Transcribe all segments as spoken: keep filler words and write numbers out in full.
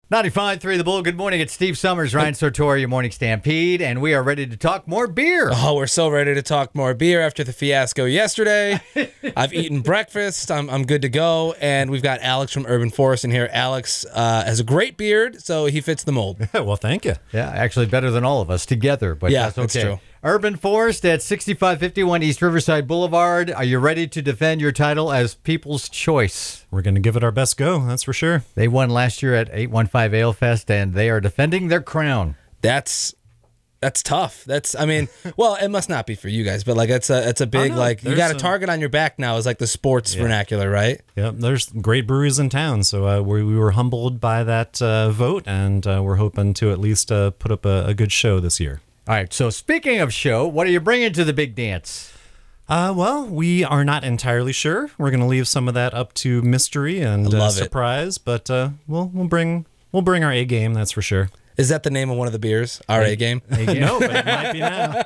ninety-five point three The Bull. Good morning. It's Steve Summers, Ryan Sartori, your morning stampede, and we are ready to talk more beer. Oh, we're so ready to talk more beer after the fiasco yesterday. I've eaten breakfast. I'm I'm good to go. And we've got Alex from Urban Forest in here. Alex uh, has a great beard, so he fits the mold. Well, thank you. Yeah, actually better than all of us together, but Yeah, that's okay. that's true. Urban Forest at sixty-five fifty-one East Riverside Boulevard. Are you ready to defend your title as People's Choice? We're going to give it our best go, that's for sure. They won last year at eight one five Ale Fest, and they are defending their crown. That's that's tough. That's I mean, well, it must not be for you guys, but like it's a it's a big Oh, no, like you there's got a a- target on your back now is like the sports Yeah. vernacular, right? Yeah, there's great breweries in town, so uh, we, we were humbled by that uh, vote, and uh, we're hoping to at least uh, put up a, a good show this year. All right, so speaking of show, what are you bringing to the big dance? Uh, well, we are not entirely sure. We're going to leave some of that up to mystery and I uh, love it. surprise, but uh, we'll we'll bring we'll bring our A game, that's for sure. Is that the name of one of the beers? R A game? No, but it might be now.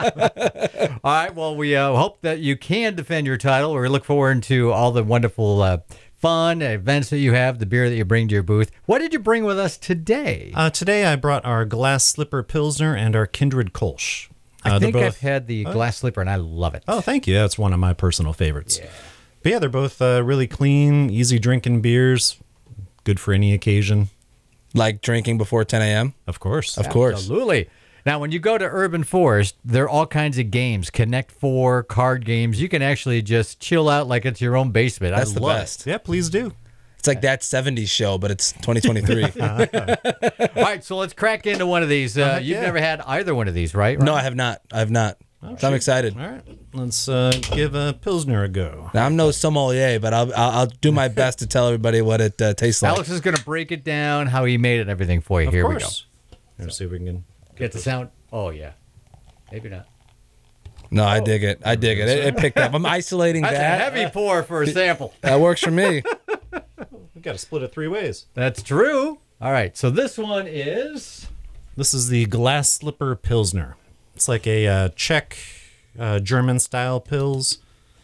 All right, well, we uh, hope that you can defend your title. We look forward to all the wonderful uh, fun events that you have, the beer that you bring to your booth. What did you bring with us today? Uh, today I brought our Glass Slipper Pilsner and our Kindred Kolsch. Uh, I they're think both- I've had the glass slipper, and I love it. Oh, thank you. That's one of my personal favorites. Yeah. But yeah, they're both uh, really clean, easy drinking beers. Good for any occasion. Like drinking before ten a.m.? Of course. Of course. Absolutely. Now, when you go to Urban Forest, there are all kinds of games, Connect Four, card games. You can actually just chill out like it's your own basement. That's I the love best. Yeah, please do. It's like that seventies show, but it's twenty twenty-three. it. All right, so let's crack into one of these. Uh, you've yeah. never had either one of these, right? No, I have not. I have not. So I'm excited. All right. Let's uh, give a Pilsner a go. Now, I'm no sommelier, but I'll, I'll I'll do my best to tell everybody what it uh, tastes like. Alex is going to break it down, how he made it and everything for you. Of Here course. Let's see if we can. we go. Get the sound. Oh, yeah. Maybe not. No, I dig it. I dig it. It, it picked up. I'm isolating That's that. a heavy pour for a sample. That works for me. We've got to split it three ways. That's true. All right, so this one is... This is the Glass Slipper Pilsner. It's like a uh, Czech, uh, German-style pils.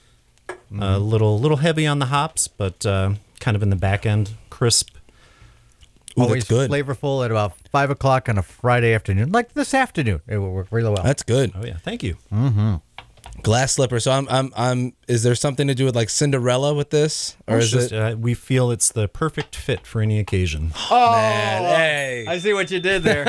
A little little heavy on the hops, but uh, kind of in the back end, crisp. Ooh, always that's good. flavorful at about five o'clock on a Friday afternoon, like this afternoon. It will work really well. That's good. Oh yeah, thank you. Glass slipper. So I'm I'm I'm. Is there something to do with like Cinderella with this, or It's is just, it? uh, we feel it's the perfect fit for any occasion. Oh, Man, hey. I see what you did there.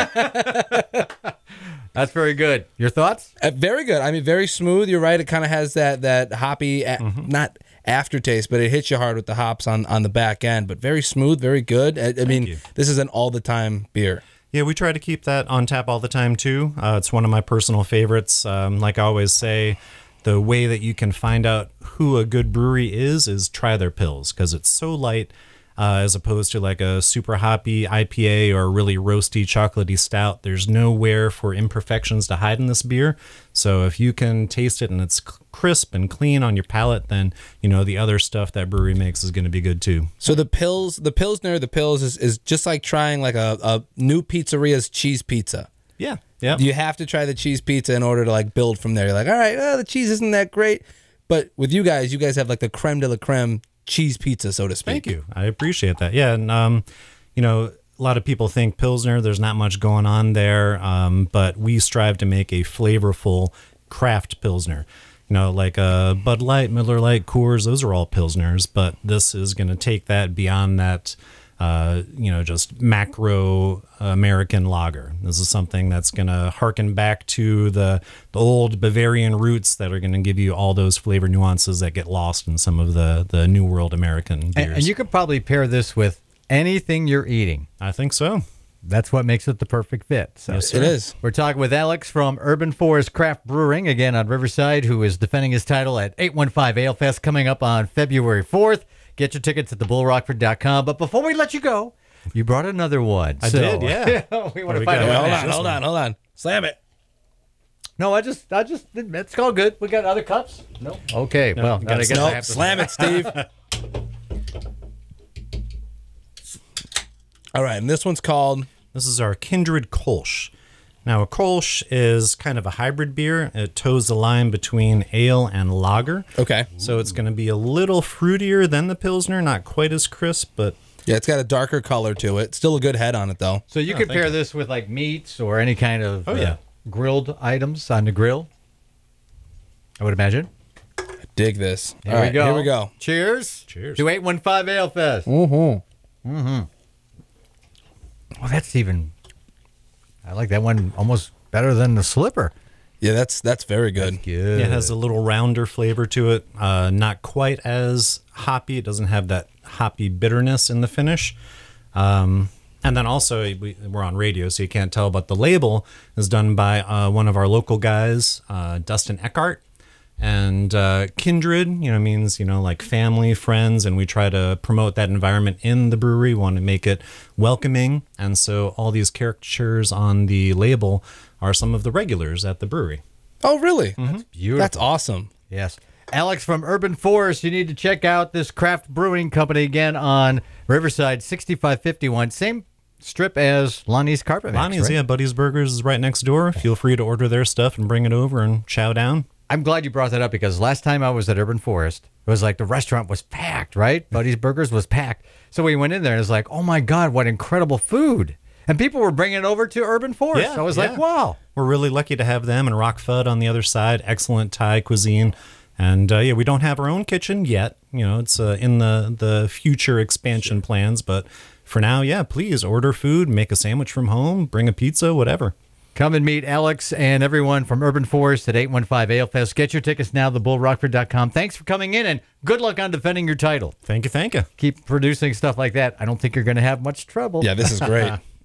That's very good. Your thoughts? Uh, very good. I mean, very smooth. You're right. It kind of has that that hoppy, a- Mm-hmm. not aftertaste, but it hits you hard with the hops on on the back end. But very smooth, very good. I, I mean, you. this is an all the time beer. Yeah, we try to keep that on tap all the time too. Uh, it's one of my personal favorites. Um, like I always say, the way that you can find out who a good brewery is is try their pills, because it's so light uh, as opposed to like a super hoppy I P A or a really roasty chocolatey stout. There's nowhere for imperfections to hide in this beer. So if you can taste it and it's c- crisp and clean on your palate, then you know the other stuff that brewery makes is going to be good too. So the pills, the pilsner, the pills is, is just like trying like a, a new pizzeria's cheese pizza. Yeah, yeah. You have to try the cheese pizza in order to like build from there. You're like, all right, well, the cheese isn't that great, but with you guys, you guys have like the creme de la creme cheese pizza, so to speak. Thank you. I appreciate that. Yeah, and um, you know, a lot of people think Pilsner, there's not much going on there, um, but we strive to make a flavorful craft Pilsner. You know, like uh, Bud Light, Miller Lite, Coors, those are all Pilsners, but this is going to take that beyond that, uh, you know, just macro American lager. This is something that's going to harken back to the, the old Bavarian roots that are going to give you all those flavor nuances that get lost in some of the, the New World American beers. And, and you could probably pair this with anything you're eating. I think so. That's what makes it the perfect fit. So Yes, It is. we're talking with Alex from Urban Forest Craft Brewing, again on Riverside, who is defending his title at eight one five Ale Fest coming up on February fourth. Get your tickets at the bull rockford dot com. But before we let you go, you brought another one. I So- did, yeah. we want to we find got? out. Wait, what hold it on, is. hold on, hold on. Slam it. No, I just, I just, it's all good. We got other cups? No. Okay, well, then I guess I No, have to slam it, Steve. All right, and this one's called. This is our Kindred Kolsch. Now, a Kolsch is kind of a hybrid beer. It toes the line between ale and lager. Okay. So it's going to be a little fruitier than the Pilsner, not quite as crisp, but Yeah, it's got a darker color to it. Still a good head on it, though. So you Oh, could thank pair you. this with like meats or any kind of Oh, uh, yeah. grilled items on the grill, I would imagine. Dig this. Here All we right, go. here we go. Cheers. Cheers. To eight one five Ale Fest. Mm-hmm. Mm-hmm. Well, that's even, I like that one almost better than the slipper. Yeah, that's that's very good. Good. Yeah, it has a little rounder flavor to it. Uh, not quite as hoppy. It doesn't have that hoppy bitterness in the finish. Um, and then also, we, we're on radio, so you can't tell, but the label is done by uh, one of our local guys, uh, Dustin Eckhart. And uh, kindred, you know, means, you know, like family, friends, and we try to promote that environment in the brewery. We want to make it welcoming. And so all these caricatures on the label are some of the regulars at the brewery. Oh, really? Beautiful. That's awesome. Yes. Alex from Urban Forest, you need to check out this craft brewing company again on Riverside, sixty-five fifty-one. Same strip as Lonnie's Carpet Mix, Lonnie's, right? yeah, Buddy's Burgers is right next door. Feel free to order their stuff and bring it over and chow down. I'm glad you brought that up because last time I was at Urban Forest, it was like the restaurant was packed, right? Buddy's Burgers was packed. So we went in there and it's like, oh my God, what incredible food. And people were bringing it over to Urban Forest. Yeah, I was yeah. like, wow. We're really lucky to have them and Rock Fud on the other side. Excellent Thai cuisine. And uh, yeah, we don't have our own kitchen yet. You know, it's uh, in the, the future expansion plans. But for now, yeah, please order food, make a sandwich from home, bring a pizza, whatever. Come and meet Alex and everyone from Urban Forest at eight one five Ale Fest. Get your tickets now, the bull rockford dot com. Thanks for coming in and good luck on defending your title. Thank you, thank you. Keep producing stuff like that. I don't think you're going to have much trouble. Yeah, this is great.